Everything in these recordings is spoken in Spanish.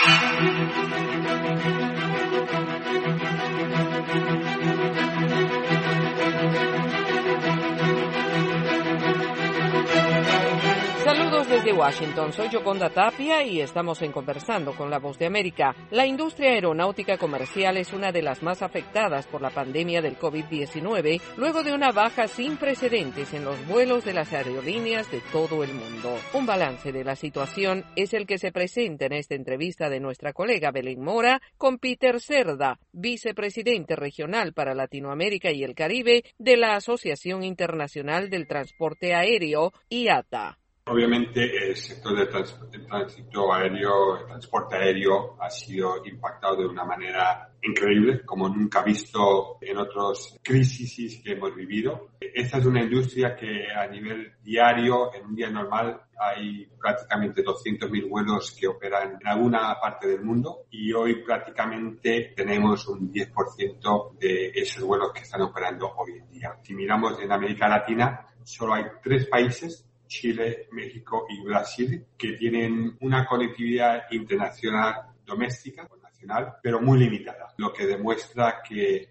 Saludos desde Washington, soy Yoconda Tapia y estamos en Conversando con la Voz de América. La industria aeronáutica comercial es una de las más afectadas por la pandemia del COVID-19, luego de una baja sin precedentes en los vuelos de las aerolíneas de todo el mundo. Un balance de la situación es el que se presenta en esta entrevista de nuestra colega Belén Mora con Peter Cerda, vicepresidente regional para Latinoamérica y el Caribe de la Asociación Internacional del Transporte Aéreo, IATA. Obviamente el sector del tránsito aéreo, el transporte aéreo ha sido impactado de una manera increíble, como nunca visto en otras crisis que hemos vivido. Esta es una industria que a nivel diario, en un día normal, hay prácticamente 200.000 vuelos que operan en alguna parte del mundo y hoy prácticamente tenemos un 10% de esos vuelos que están operando hoy en día. Si miramos en América Latina, solo hay 3 países, Chile, México y Brasil, que tienen una conectividad internacional doméstica o nacional, pero muy limitada, lo que demuestra que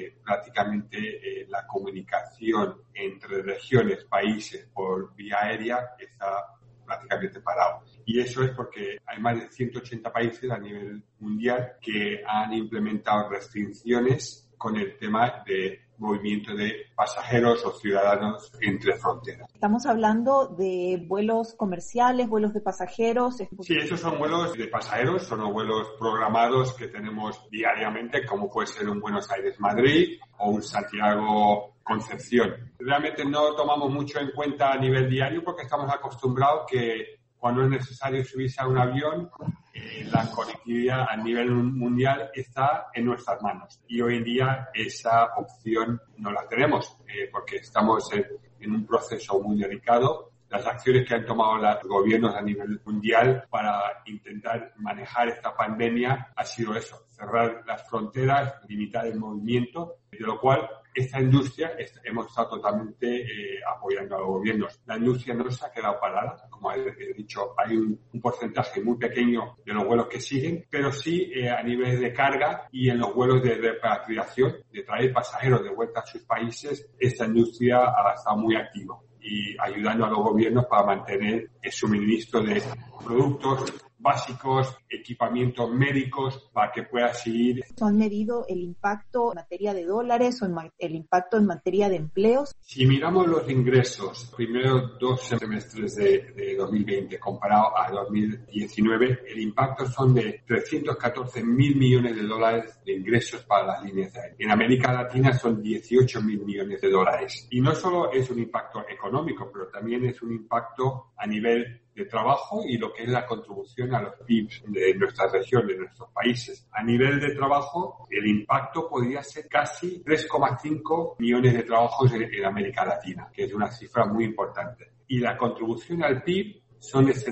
prácticamente la comunicación entre regiones, países por vía aérea está prácticamente parado. Y eso es porque hay más de 180 países a nivel mundial que han implementado restricciones con el tema de movimiento de pasajeros o ciudadanos entre fronteras. Estamos hablando de vuelos comerciales, vuelos de pasajeros. Sí, esos son vuelos de pasajeros, son los vuelos programados que tenemos diariamente, como puede ser un Buenos Aires-Madrid o un Santiago-Concepción. Realmente no tomamos mucho en cuenta a nivel diario porque estamos acostumbrados que cuando es necesario subirse a un avión, la conectividad a nivel mundial está en nuestras manos. Y hoy en día esa opción no la tenemos porque estamos en un proceso muy delicado. Las acciones que han tomado los gobiernos a nivel mundial para intentar manejar esta pandemia ha sido eso, cerrar las fronteras, limitar el movimiento, de lo cual esta industria hemos estado totalmente apoyando a los gobiernos. La industria no se ha quedado parada, como he dicho, hay un porcentaje muy pequeño de los vuelos que siguen, pero sí a nivel de carga y en los vuelos de repatriación, de traer pasajeros de vuelta a sus países, esta industria ha estado muy activa y ayudando a los gobiernos para mantener el suministro de productos básicos, equipamientos médicos, para que pueda seguir. ¿Han medido el impacto en materia de dólares o el impacto en materia de empleos? Si miramos los ingresos, primeros 2 semestres de 2020 comparado a 2019, el impacto son de 314.000 millones de dólares de ingresos para las líneas aéreas. En América Latina son 18.000 millones de dólares. Y no solo es un impacto económico, pero también es un impacto a nivel de trabajo y lo que es la contribución a los PIBs de nuestra región, de nuestros países. A nivel de trabajo, el impacto podría ser casi 3,5 millones de trabajos en América Latina, que es una cifra muy importante. Y la contribución al PIB son de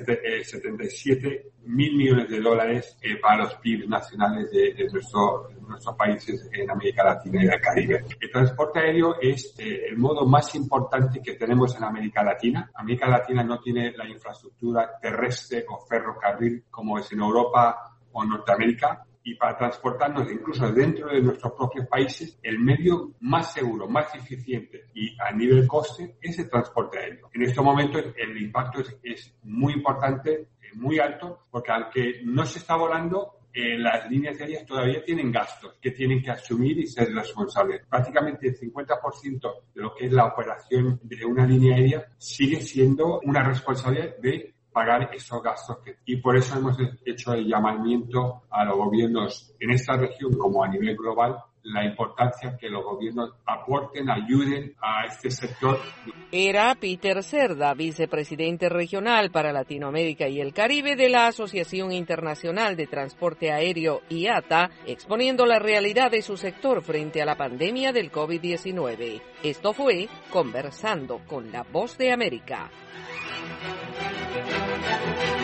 77.000 millones de dólares para los PIBs nacionales de nuestros países en América Latina y el Caribe. El transporte aéreo es el modo más importante que tenemos en América Latina. América Latina no tiene la infraestructura terrestre o ferrocarril como es en Europa o Norteamérica. Y para transportarnos incluso dentro de nuestros propios países, el medio más seguro, más eficiente y a nivel coste es el transporte aéreo. En estos momentos el impacto es muy importante, muy alto, porque aunque no se está volando, las líneas aéreas todavía tienen gastos que tienen que asumir y ser responsables. Prácticamente el 50% de lo que es la operación de una línea aérea sigue siendo una responsabilidad de pagar esos gastos. Y por eso hemos hecho el llamamiento a los gobiernos en esta región como a nivel global, la importancia que los gobiernos aporten, ayuden a este sector. Era Peter Cerda, vicepresidente regional para Latinoamérica y el Caribe de la Asociación Internacional de Transporte Aéreo, IATA, exponiendo la realidad de su sector frente a la pandemia del COVID-19. Esto fue Conversando con la Voz de América.